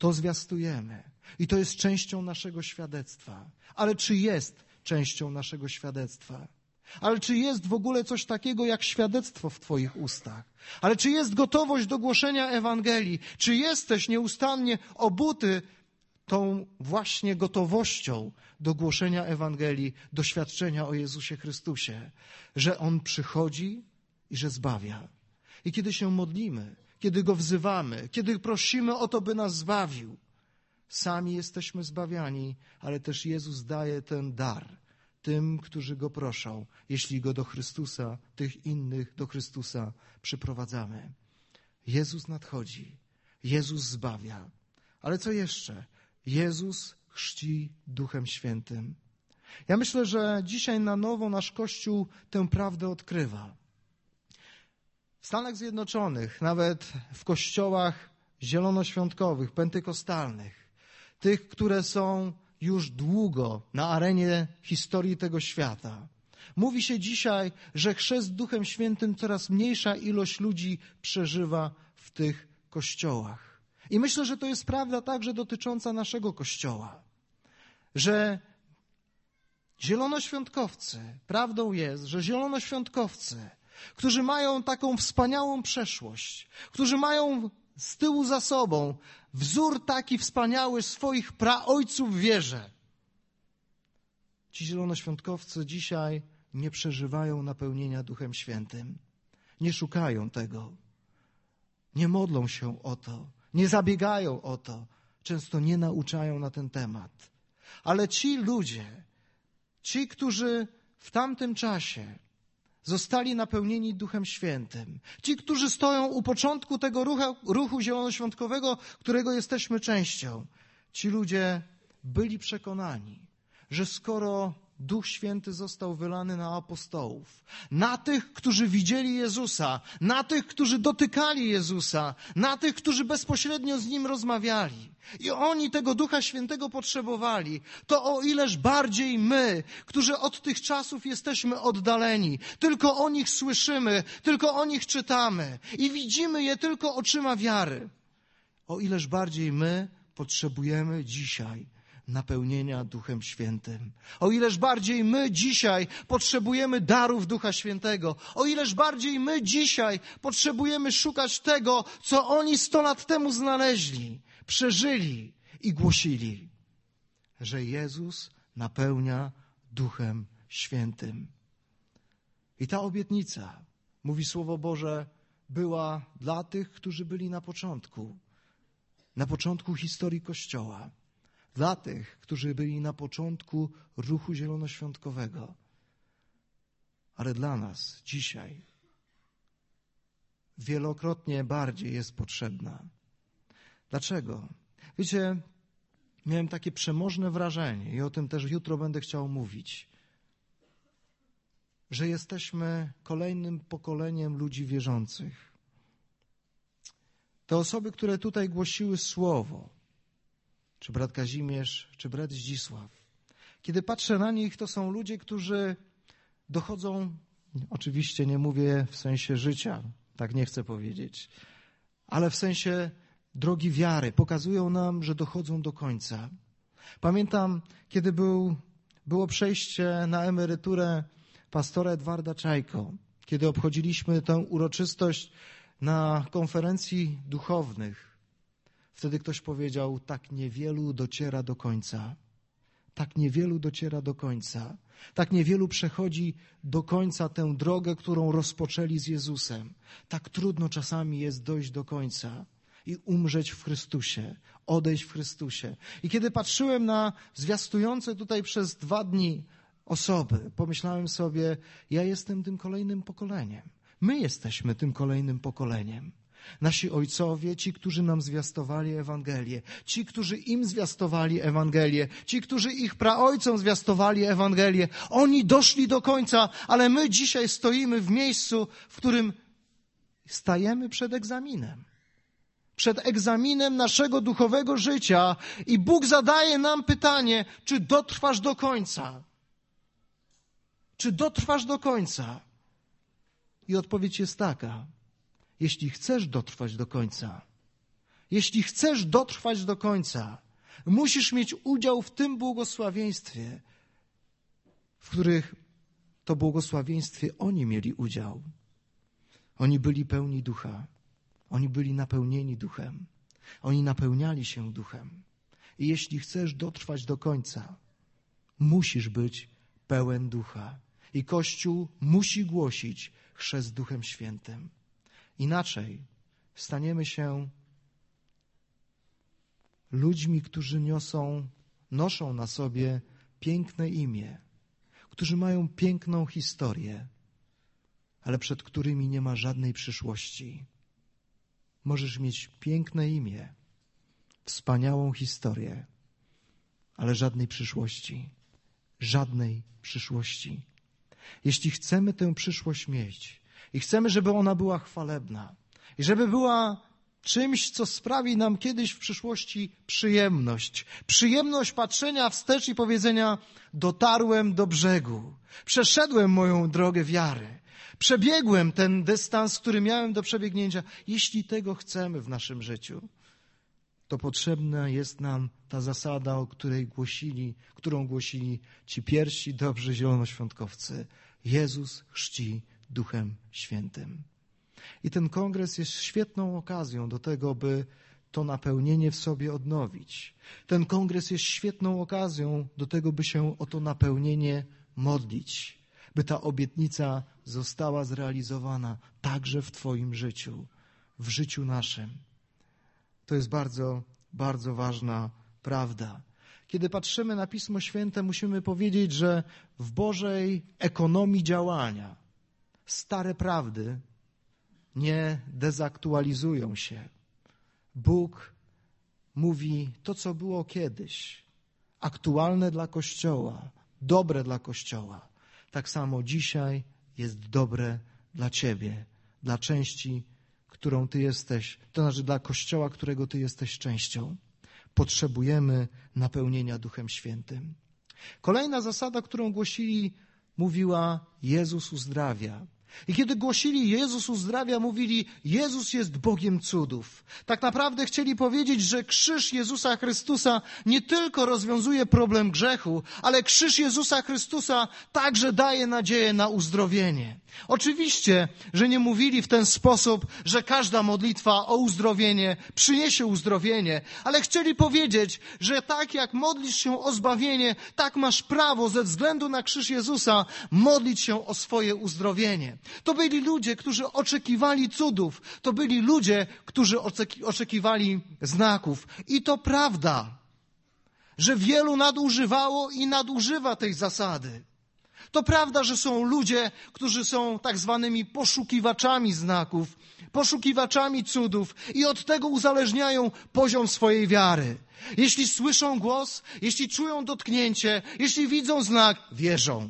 To zwiastujemy. I to jest częścią naszego świadectwa. Ale czy jest częścią naszego świadectwa? Ale czy jest w ogóle coś takiego jak świadectwo w Twoich ustach? Ale czy jest gotowość do głoszenia Ewangelii? Czy jesteś nieustannie obuty tą właśnie gotowością do głoszenia Ewangelii, doświadczenia o Jezusie Chrystusie, że On przychodzi i że zbawia? I kiedy się modlimy, kiedy Go wzywamy, kiedy prosimy o to, by nas zbawił, sami jesteśmy zbawiani, ale też Jezus daje ten dar tym, którzy Go proszą, jeśli Go do Chrystusa, tych innych do Chrystusa przyprowadzamy. Jezus nadchodzi, Jezus zbawia. Ale co jeszcze? Jezus chrzci Duchem Świętym. Ja myślę, że dzisiaj na nowo nasz Kościół tę prawdę odkrywa. W Stanach Zjednoczonych, nawet w kościołach zielonoświątkowych, pentykostalnych, tych, które są już długo na arenie historii tego świata, mówi się dzisiaj, że chrzest Duchem Świętym coraz mniejsza ilość ludzi przeżywa w tych kościołach. I myślę, że to jest prawda także dotycząca naszego Kościoła, że zielonoświątkowcy, prawdą jest, że zielonoświątkowcy, którzy mają taką wspaniałą przeszłość, którzy mają z tyłu za sobą wzór taki wspaniały swoich praojców w wierze, ci zielonoświątkowcy dzisiaj nie przeżywają napełnienia Duchem Świętym, nie szukają tego, nie modlą się o to, nie zabiegają o to, często nie nauczają na ten temat. Ale ci ludzie, ci, którzy w tamtym czasie zostali napełnieni Duchem Świętym, ci, którzy stoją u początku tego ruchu, ruchu zielonoświątkowego, którego jesteśmy częścią, ci ludzie byli przekonani, że skoro Duch Święty został wylany na apostołów, na tych, którzy widzieli Jezusa, na tych, którzy dotykali Jezusa, na tych, którzy bezpośrednio z Nim rozmawiali i oni tego Ducha Świętego potrzebowali, to o ileż bardziej my, którzy od tych czasów jesteśmy oddaleni, tylko o nich słyszymy, tylko o nich czytamy i widzimy je tylko oczyma wiary, o ileż bardziej my potrzebujemy dzisiaj napełnienia Duchem Świętym. O ileż bardziej my dzisiaj potrzebujemy darów Ducha Świętego. O ileż bardziej my dzisiaj potrzebujemy szukać tego, co oni sto lat temu znaleźli, przeżyli i głosili, że Jezus napełnia Duchem Świętym. I ta obietnica, mówi Słowo Boże, była dla tych, którzy byli na początku, na początku historii Kościoła. Dla tych, którzy byli na początku ruchu zielonoświątkowego. Ale dla nas dzisiaj wielokrotnie bardziej jest potrzebna. Dlaczego? Wiecie, miałem takie przemożne wrażenie i o tym też jutro będę chciał mówić, że jesteśmy kolejnym pokoleniem ludzi wierzących. Te osoby, które tutaj głosiły słowo, czy brat Kazimierz, czy brat Zdzisław. Kiedy patrzę na nich, to są ludzie, którzy dochodzą, oczywiście nie mówię w sensie życia, tak nie chcę powiedzieć, ale w sensie drogi wiary. Pokazują nam, że dochodzą do końca. Pamiętam, kiedy był, było przejście na emeryturę pastora Edwarda Czajko, kiedy obchodziliśmy tę uroczystość na konferencji duchownych. Wtedy ktoś powiedział, tak niewielu dociera do końca. Tak niewielu dociera do końca. Tak niewielu przechodzi do końca tę drogę, którą rozpoczęli z Jezusem. Tak trudno czasami jest dojść do końca i umrzeć w Chrystusie, odejść w Chrystusie. I kiedy patrzyłem na zwiastujące tutaj przez dwa dni osoby, pomyślałem sobie, ja jestem tym kolejnym pokoleniem. My jesteśmy tym kolejnym pokoleniem. Nasi ojcowie, ci, którzy nam zwiastowali Ewangelię, ci, którzy im zwiastowali Ewangelię, ci, którzy ich praojcom zwiastowali Ewangelię, oni doszli do końca, ale my dzisiaj stoimy w miejscu, w którym stajemy przed egzaminem. Przed egzaminem naszego duchowego życia i Bóg zadaje nam pytanie, czy dotrwasz do końca? Czy dotrwasz do końca? I odpowiedź jest taka. Jeśli chcesz dotrwać do końca, jeśli chcesz dotrwać do końca, musisz mieć udział w tym błogosławieństwie, w których to błogosławieństwie oni mieli udział. Oni byli pełni ducha. Oni byli napełnieni duchem. Oni napełniali się duchem. I jeśli chcesz dotrwać do końca, musisz być pełen ducha. I Kościół musi głosić chrzest Duchem Świętym. Inaczej staniemy się ludźmi, którzy niosą, noszą na sobie piękne imię, którzy mają piękną historię, ale przed którymi nie ma żadnej przyszłości. Możesz mieć piękne imię, wspaniałą historię, ale żadnej przyszłości. Żadnej przyszłości. Jeśli chcemy tę przyszłość mieć i chcemy, żeby ona była chwalebna i żeby była czymś, co sprawi nam kiedyś w przyszłości przyjemność. Przyjemność patrzenia wstecz i powiedzenia: dotarłem do brzegu, przeszedłem moją drogę wiary, przebiegłem ten dystans, który miałem do przebiegnięcia. Jeśli tego chcemy w naszym życiu, to potrzebna jest nam ta zasada, o której głosili, którą głosili ci pierwsi dobrzy zielonoświątkowcy. Jezus chrzci Duchem Świętym. I ten kongres jest świetną okazją do tego, by to napełnienie w sobie odnowić. Ten kongres jest świetną okazją do tego, by się o to napełnienie modlić, by ta obietnica została zrealizowana także w Twoim życiu, w życiu naszym. To jest bardzo, bardzo ważna prawda. Kiedy patrzymy na Pismo Święte, musimy powiedzieć, że w Bożej ekonomii działania stare prawdy nie dezaktualizują się. Bóg mówi to, co było kiedyś, aktualne dla Kościoła, dobre dla Kościoła. Tak samo dzisiaj jest dobre dla Ciebie, dla części, którą Ty jesteś, to znaczy dla Kościoła, którego Ty jesteś częścią. Potrzebujemy napełnienia Duchem Świętym. Kolejna zasada, którą głosili, mówiła: Jezus uzdrawia. I kiedy głosili Jezus uzdrawia, mówili: Jezus jest Bogiem cudów. Tak naprawdę chcieli powiedzieć, że krzyż Jezusa Chrystusa nie tylko rozwiązuje problem grzechu, ale krzyż Jezusa Chrystusa także daje nadzieję na uzdrowienie. Oczywiście, że nie mówili w ten sposób, że każda modlitwa o uzdrowienie przyniesie uzdrowienie, ale chcieli powiedzieć, że tak jak modlisz się o zbawienie, tak masz prawo ze względu na krzyż Jezusa modlić się o swoje uzdrowienie. To byli ludzie, którzy oczekiwali cudów. To byli ludzie, którzy oczekiwali znaków. I to prawda, że wielu nadużywało i nadużywa tej zasady. To prawda, że są ludzie, którzy są tak zwanymi poszukiwaczami znaków, poszukiwaczami cudów i od tego uzależniają poziom swojej wiary. Jeśli słyszą głos, jeśli czują dotknięcie, jeśli widzą znak, wierzą.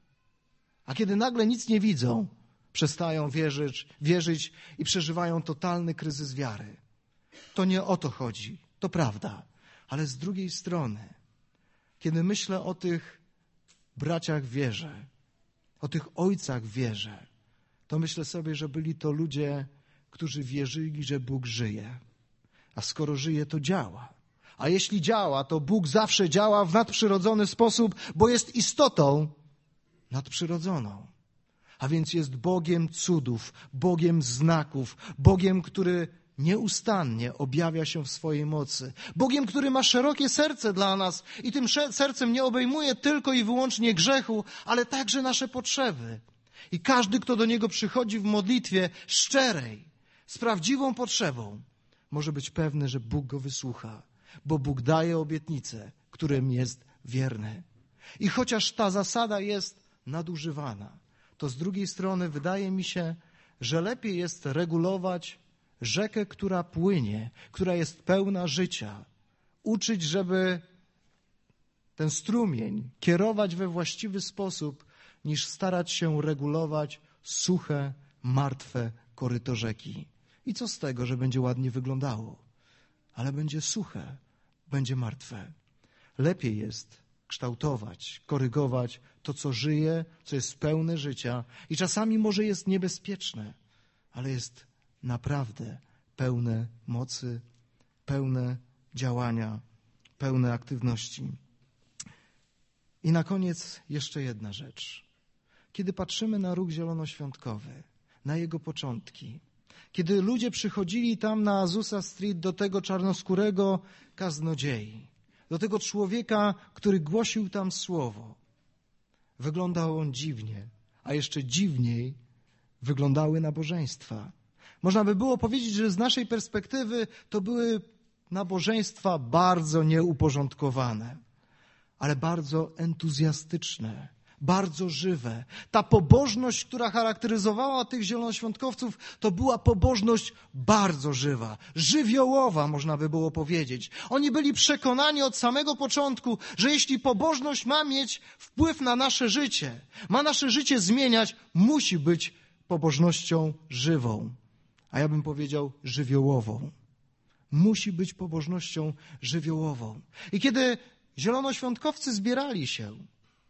A kiedy nagle nic nie widzą, przestają wierzyć, wierzyć i przeżywają totalny kryzys wiary. To nie o to chodzi, to prawda. Ale z drugiej strony, kiedy myślę o tych braciach w wierze, o tych ojcach w wierze, to myślę sobie, że byli to ludzie, którzy wierzyli, że Bóg żyje. A skoro żyje, to działa. A jeśli działa, to Bóg zawsze działa w nadprzyrodzony sposób, bo jest istotą nadprzyrodzoną. A więc jest Bogiem cudów, Bogiem znaków, Bogiem, który nieustannie objawia się w swojej mocy. Bogiem, który ma szerokie serce dla nas i tym sercem nie obejmuje tylko i wyłącznie grzechu, ale także nasze potrzeby. I każdy, kto do Niego przychodzi w modlitwie szczerej, z prawdziwą potrzebą, może być pewny, że Bóg go wysłucha, bo Bóg daje obietnice, którym jest wierny. I chociaż ta zasada jest nadużywana, to z drugiej strony wydaje mi się, że lepiej jest regulować rzekę, która płynie, która jest pełna życia. Uczyć, żeby ten strumień kierować we właściwy sposób, niż starać się regulować suche, martwe koryto rzeki. I co z tego, że będzie ładnie wyglądało? Ale będzie suche, będzie martwe. Lepiej jest kształtować, korygować to, co żyje, co jest pełne życia i czasami może jest niebezpieczne, ale jest naprawdę pełne mocy pełne działania, pełne aktywności. I na koniec jeszcze jedna rzecz. Kiedy patrzymy na Ruch Zielonoświątkowy, na jego początki, kiedy ludzie przychodzili tam na Azusa Street do tego czarnoskórego kaznodziei, do tego człowieka, który głosił tam słowo, wyglądał on dziwnie, a jeszcze dziwniej wyglądały nabożeństwa. Można by było powiedzieć, że z naszej perspektywy to były nabożeństwa bardzo nieuporządkowane, ale bardzo entuzjastyczne, bardzo żywe. Ta pobożność, która charakteryzowała tych zielonoświątkowców, to była pobożność bardzo żywa, żywiołowa, można by było powiedzieć. Oni byli przekonani od samego początku, że jeśli pobożność ma mieć wpływ na nasze życie, ma nasze życie zmieniać, musi być pobożnością żywą. A ja bym powiedział żywiołową. Musi być pobożnością żywiołową. I kiedy zielonoświątkowcy zbierali się,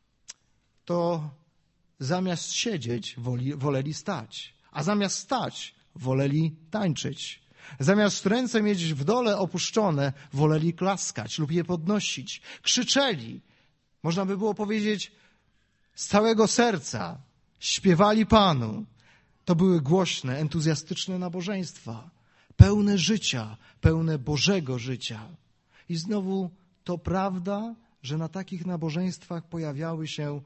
to zamiast siedzieć woli, woleli stać, a zamiast stać woleli tańczyć. Zamiast ręce mieć w dole opuszczone, woleli klaskać lub je podnosić. Krzyczeli, można by było powiedzieć, z całego serca. Śpiewali Panu. To były głośne, entuzjastyczne nabożeństwa, pełne życia, pełne Bożego życia. I znowu to prawda, że na takich nabożeństwach pojawiały się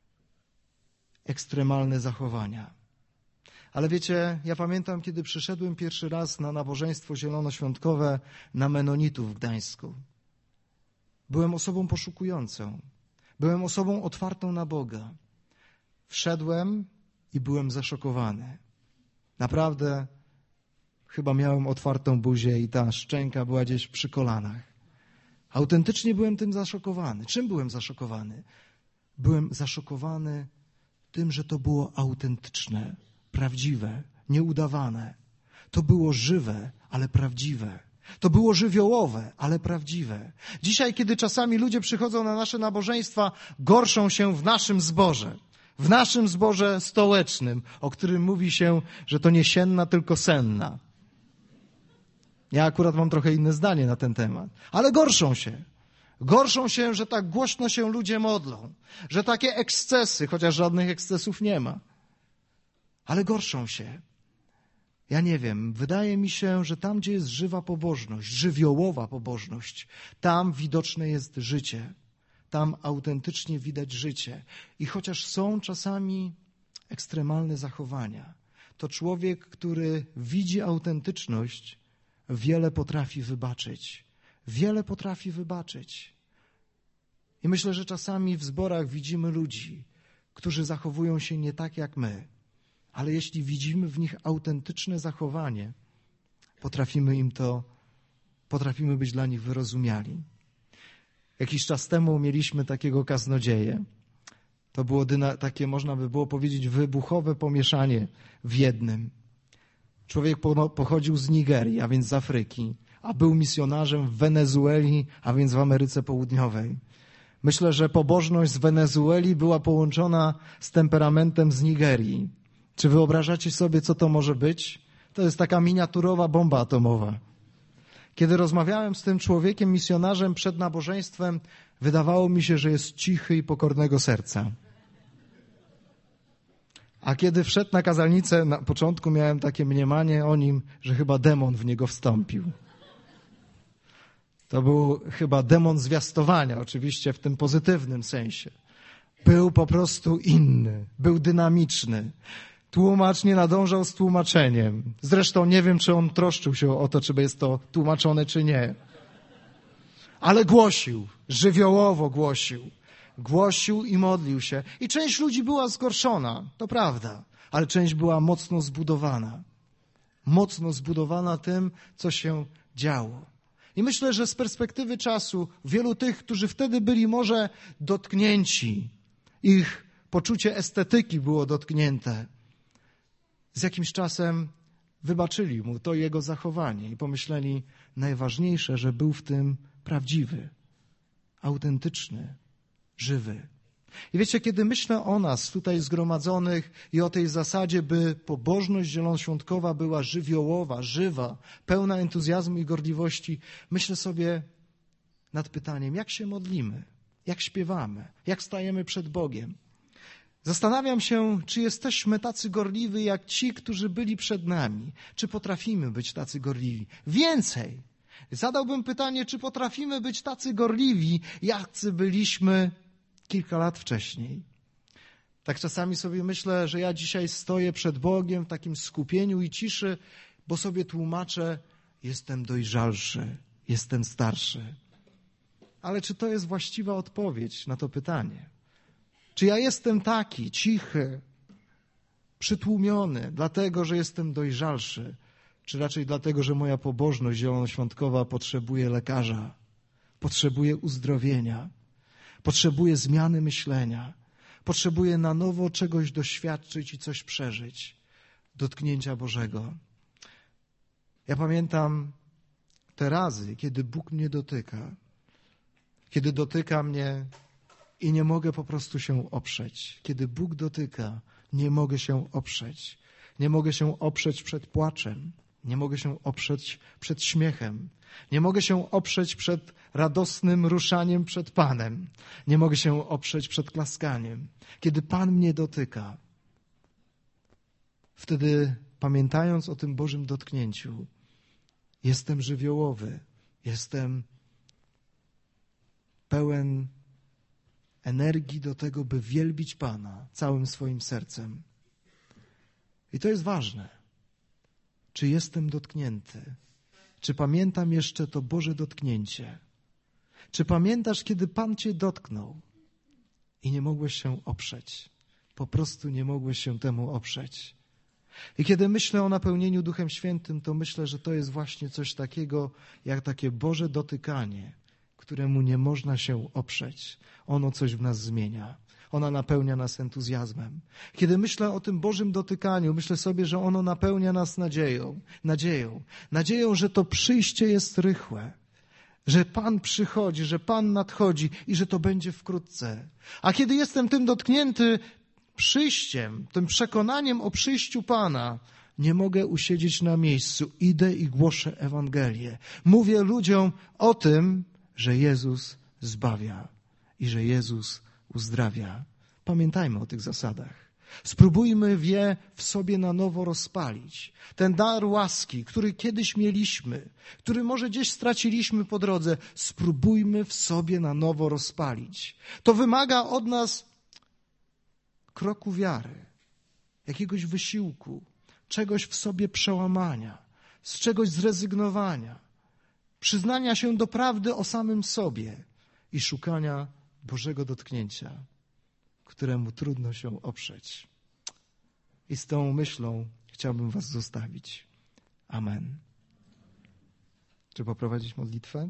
ekstremalne zachowania. Ale wiecie, ja pamiętam, kiedy przyszedłem pierwszy raz na nabożeństwo zielonoświątkowe na Menonitów w Gdańsku. Byłem osobą poszukującą. Byłem osobą otwartą na Boga. Wszedłem i byłem zaszokowany. Naprawdę chyba miałem otwartą buzię i ta szczęka była gdzieś przy kolanach. Autentycznie byłem tym zaszokowany. Czym byłem zaszokowany? Byłem zaszokowany tym, że to było autentyczne, prawdziwe, nieudawane. To było żywe, ale prawdziwe. To było żywiołowe, ale prawdziwe. Dzisiaj, kiedy czasami ludzie przychodzą na nasze nabożeństwa, gorszą się w naszym zborze. W naszym zborze stołecznym, o którym mówi się, że to nie sienna, tylko senna. Ja akurat mam trochę inne zdanie na ten temat. Ale gorszą się. Gorszą się, że tak głośno się ludzie modlą. Że takie ekscesy, chociaż żadnych ekscesów nie ma. Ale gorszą się. Ja nie wiem, wydaje mi się, że tam, gdzie jest żywa pobożność, żywiołowa pobożność, tam widoczne jest życie. Tam autentycznie widać życie. I chociaż są czasami ekstremalne zachowania, to człowiek, który widzi autentyczność, wiele potrafi wybaczyć. Wiele potrafi wybaczyć. I myślę, że czasami w zborach widzimy ludzi, którzy zachowują się nie tak jak my. Ale jeśli widzimy w nich autentyczne zachowanie, potrafimy im to, potrafimy być dla nich wyrozumiali. Jakiś czas temu mieliśmy takiego kaznodzieję. To było dyna, takie, można by było powiedzieć, wybuchowe pomieszanie w jednym. Człowiek po, pochodził z Nigerii, a więc z Afryki, a był misjonarzem w Wenezueli, a więc w Ameryce Południowej. Myślę, że pobożność z Wenezueli była połączona z temperamentem z Nigerii. Czy wyobrażacie sobie, co to może być? To jest taka miniaturowa bomba atomowa. Kiedy rozmawiałem z tym człowiekiem, misjonarzem przed nabożeństwem, wydawało mi się, że jest cichy i pokornego serca. A kiedy wszedł na kazalnicę, na początku miałem takie mniemanie o nim, że chyba demon w niego wstąpił. To był chyba demon zwiastowania, oczywiście w tym pozytywnym sensie. Był po prostu inny, był dynamiczny. Tłumacz nie nadążał z tłumaczeniem. Zresztą nie wiem, czy on troszczył się o to, czy jest to tłumaczone, czy nie. Ale głosił, żywiołowo głosił. Głosił i modlił się. I część ludzi była zgorszona, to prawda, ale część była mocno zbudowana. Mocno zbudowana tym, co się działo. I myślę, że z perspektywy czasu wielu tych, którzy wtedy byli może dotknięci, ich poczucie estetyki było dotknięte, z jakimś czasem wybaczyli mu to jego zachowanie i pomyśleli, najważniejsze, że był w tym prawdziwy, autentyczny, żywy. I wiecie, kiedy myślę o nas tutaj zgromadzonych i o tej zasadzie, by pobożność zielonoświątkowa była żywiołowa, żywa, pełna entuzjazmu i gorliwości, myślę sobie nad pytaniem, jak się modlimy, jak śpiewamy, jak stajemy przed Bogiem. Zastanawiam się, czy jesteśmy tacy gorliwi jak ci, którzy byli przed nami. Czy potrafimy być tacy gorliwi? Więcej! Zadałbym pytanie, czy potrafimy być tacy gorliwi, jacy byliśmy kilka lat wcześniej. Tak czasami sobie myślę, że ja dzisiaj stoję przed Bogiem w takim skupieniu i ciszy, bo sobie tłumaczę, jestem dojrzalszy, jestem starszy. Ale czy to jest właściwa odpowiedź na to pytanie? Czy ja jestem taki cichy, przytłumiony, dlatego, że jestem dojrzalszy, czy raczej dlatego, że moja pobożność zielonoświątkowa potrzebuje lekarza, potrzebuje uzdrowienia, potrzebuje zmiany myślenia, potrzebuje na nowo czegoś doświadczyć i coś przeżyć, dotknięcia Bożego. Ja pamiętam te razy, kiedy Bóg mnie dotyka, kiedy dotyka mnie i nie mogę po prostu się oprzeć. Kiedy Bóg dotyka, nie mogę się oprzeć. Nie mogę się oprzeć przed płaczem. Nie mogę się oprzeć przed śmiechem. Nie mogę się oprzeć przed radosnym ruszaniem przed Panem. Nie mogę się oprzeć przed klaskaniem. Kiedy Pan mnie dotyka, wtedy pamiętając o tym Bożym dotknięciu, jestem żywiołowy, jestem pełen energii do tego, by wielbić Pana całym swoim sercem. I to jest ważne. Czy jestem dotknięty? Czy pamiętam jeszcze to Boże dotknięcie? Czy pamiętasz, kiedy Pan cię dotknął i nie mogłeś się oprzeć? Po prostu nie mogłeś się temu oprzeć. I kiedy myślę o napełnieniu Duchem Świętym, to myślę, że to jest właśnie coś takiego, jak takie Boże dotykanie, któremu nie można się oprzeć. Ono coś w nas zmienia. Ona napełnia nas entuzjazmem. Kiedy myślę o tym Bożym dotykaniu, myślę sobie, że ono napełnia nas nadzieją. Nadzieją, nadzieją, że to przyjście jest rychłe. Że Pan przychodzi, że Pan nadchodzi i że to będzie wkrótce. A kiedy jestem tym dotknięty przyjściem, tym przekonaniem o przyjściu Pana, nie mogę usiedzieć na miejscu. Idę i głoszę Ewangelię. Mówię ludziom o tym, że Jezus zbawia i że Jezus uzdrawia. Pamiętajmy o tych zasadach. Spróbujmy je w sobie na nowo rozpalić. Ten dar łaski, który kiedyś mieliśmy, który może gdzieś straciliśmy po drodze, spróbujmy w sobie na nowo rozpalić. To wymaga od nas kroku wiary, jakiegoś wysiłku, czegoś w sobie przełamania, z czegoś zrezygnowania, przyznania się do prawdy o samym sobie i szukania Bożego dotknięcia, któremu trudno się oprzeć. I z tą myślą chciałbym was zostawić. Amen. Czy poprowadzić modlitwę?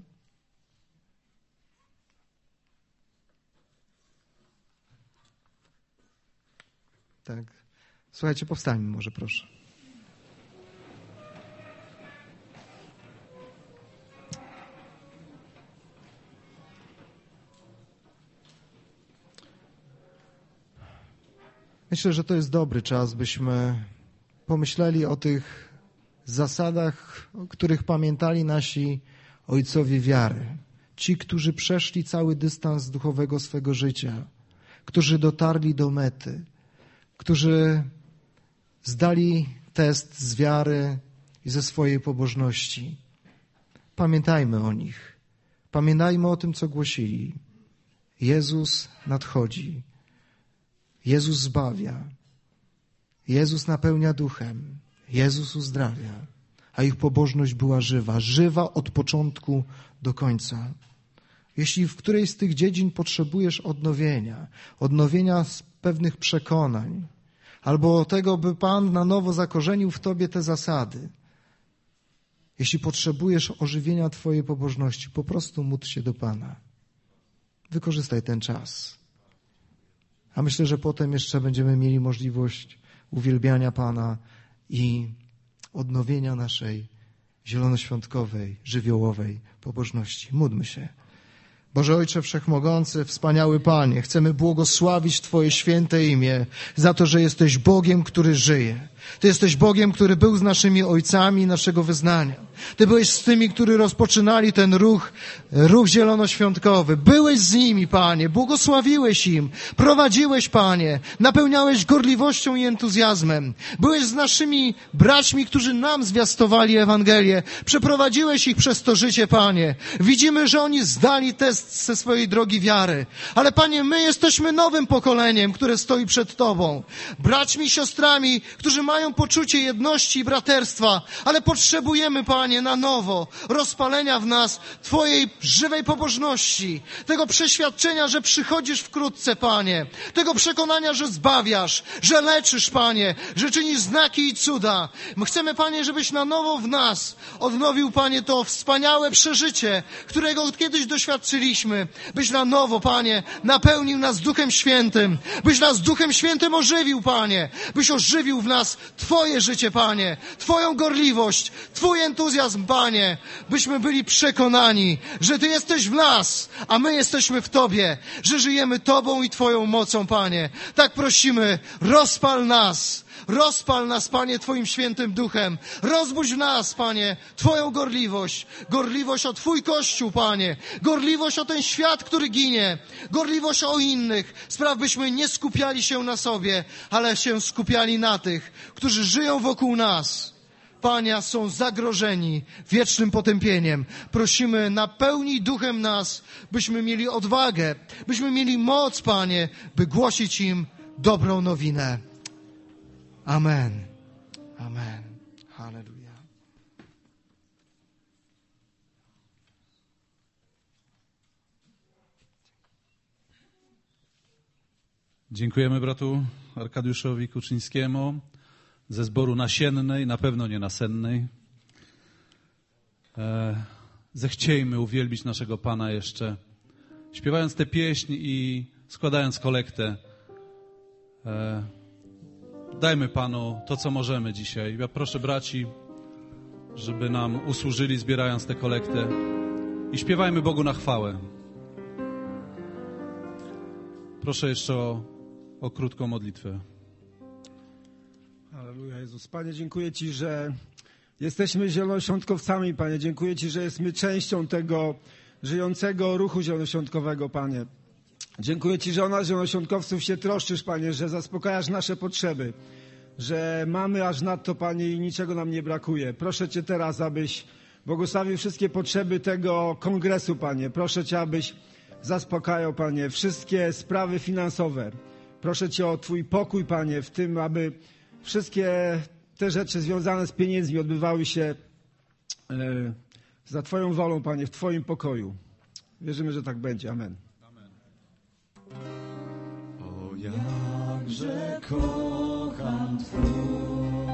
Tak. Słuchajcie, powstańmy może, proszę. Myślę, że to jest dobry czas, byśmy pomyśleli o tych zasadach, o których pamiętali nasi ojcowie wiary. Ci, którzy przeszli cały dystans duchowego swego życia, którzy dotarli do mety, którzy zdali test z wiary i ze swojej pobożności. Pamiętajmy o nich. Pamiętajmy o tym, co głosili. Jezus nadchodzi. Jezus zbawia. Jezus napełnia duchem. Jezus uzdrawia. A ich pobożność była żywa. Żywa od początku do końca. Jeśli w którejś z tych dziedzin potrzebujesz odnowienia, odnowienia z pewnych przekonań, albo tego, by Pan na nowo zakorzenił w tobie te zasady, jeśli potrzebujesz ożywienia twojej pobożności, po prostu módl się do Pana. Wykorzystaj ten czas. A myślę, że potem jeszcze będziemy mieli możliwość uwielbiania Pana i odnowienia naszej zielonoświątkowej, żywiołowej pobożności. Módlmy się. Boże Ojcze Wszechmogący, wspaniały Panie, chcemy błogosławić Twoje święte imię za to, że jesteś Bogiem, który żyje. Ty jesteś Bogiem, który był z naszymi ojcami naszego wyznania. Ty byłeś z tymi, którzy rozpoczynali ten ruch, ruch zielonoświątkowy. Byłeś z nimi, Panie, błogosławiłeś im, prowadziłeś, Panie, napełniałeś gorliwością i entuzjazmem. Byłeś z naszymi braćmi, którzy nam zwiastowali Ewangelię. Przeprowadziłeś ich przez to życie, Panie. Widzimy, że oni zdali test ze swojej drogi wiary. Ale, Panie, my jesteśmy nowym pokoleniem, które stoi przed Tobą. Braćmi, siostrami, którzy mają poczucie jedności i braterstwa, ale potrzebujemy, Panie, na nowo rozpalenia w nas Twojej żywej pobożności, tego przeświadczenia, że przychodzisz wkrótce, Panie, tego przekonania, że zbawiasz, że leczysz, Panie, że czynisz znaki i cuda. My chcemy, Panie, żebyś na nowo w nas odnowił, Panie, to wspaniałe przeżycie, którego kiedyś doświadczyliśmy. Byś na nowo, Panie, napełnił nas Duchem Świętym, byś nas Duchem Świętym ożywił, Panie, byś ożywił w nas Twoje życie, Panie, Twoją gorliwość, Twój entuzjazm, Panie, byśmy byli przekonani, że Ty jesteś w nas, a my jesteśmy w Tobie, że żyjemy Tobą i Twoją mocą, Panie. Tak prosimy, rozpal nas, rozpal nas, Panie, Twoim świętym duchem. Rozbudź w nas, Panie, Twoją gorliwość, gorliwość o Twój Kościół, Panie, gorliwość o ten świat, który ginie, gorliwość o innych. Spraw, byśmy nie skupiali się na sobie, ale się skupiali na tych, którzy żyją wokół nas. Panie, są zagrożeni wiecznym potępieniem. Prosimy, napełnij duchem nas, byśmy mieli odwagę, byśmy mieli moc, Panie, by głosić im dobrą nowinę. Amen. Amen. Halleluja. Dziękujemy bratu Arkadiuszowi Kuczyńskiemu ze zboru Nasiennej, na pewno nie Nasennej. E, zechciejmy uwielbić naszego Pana jeszcze, śpiewając tę pieśń i składając kolektę. E, dajmy Panu to, co możemy dzisiaj. Ja proszę braci, żeby nam usłużyli, zbierając tę kolektę, i śpiewajmy Bogu na chwałę. Proszę jeszcze o, o krótką modlitwę. Halleluja, Jezus. Panie, dziękuję Ci, że jesteśmy zielonoświątkowcami, Panie. Dziękuję Ci, że jesteśmy częścią tego żyjącego ruchu zielonoświątkowego, Panie. Dziękuję Ci, że o nas, zielonoświątkowców, się troszczysz, Panie, że zaspokajasz nasze potrzeby, że mamy aż nadto, Panie, i niczego nam nie brakuje. Proszę Cię teraz, abyś błogosławił wszystkie potrzeby tego kongresu, Panie. Proszę Cię, abyś zaspokajał, Panie, wszystkie sprawy finansowe. Proszę Cię o Twój pokój, Panie, w tym, aby wszystkie te rzeczy związane z pieniędzmi odbywały się e, za Twoją wolą, Panie, w Twoim pokoju. Wierzymy, że tak będzie. Amen. Amen. O jakże kocham Twój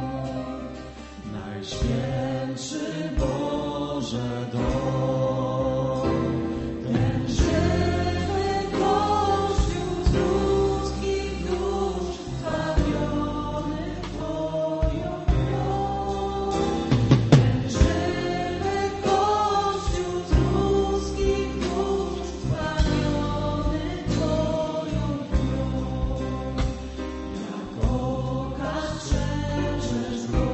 najświętszy Boże dom, ten żywy Kościół z ludzkich dusz zbawiony Twoją krwią. Ten żywy Kościół z ludzkich dusz zbawiony Twoją krwią. Jak oka strzeżesz go,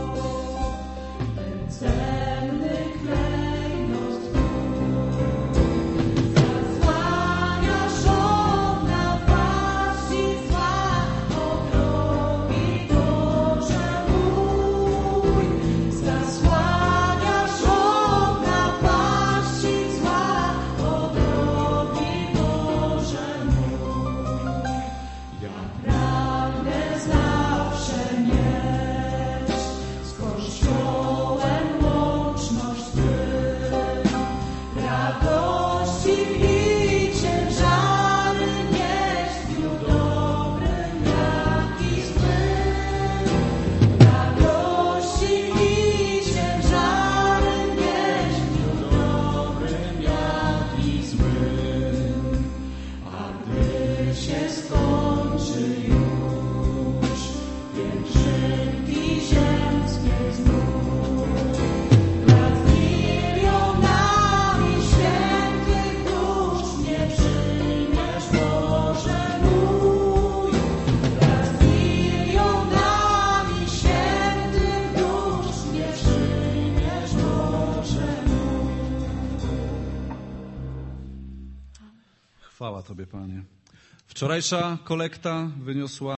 ten cenny klejnot Twój. Zasłaniasz od napaści zła, o drogi Boże mój. Zasłaniasz od napaści zła, o drogi Boże mój. Ja pragnę zawsze mieć z Kościołem łączność Ty, radości i ciężary nieść w dniu dobrym, jak i złym. Radości i ciężary nieść w dniu dobrym, jak i złym. A gdy się skończy już pielgrzymki ziemskie znów, nad milionami świętych dusz Tobie, Panie. Wczorajsza kolekta wyniosła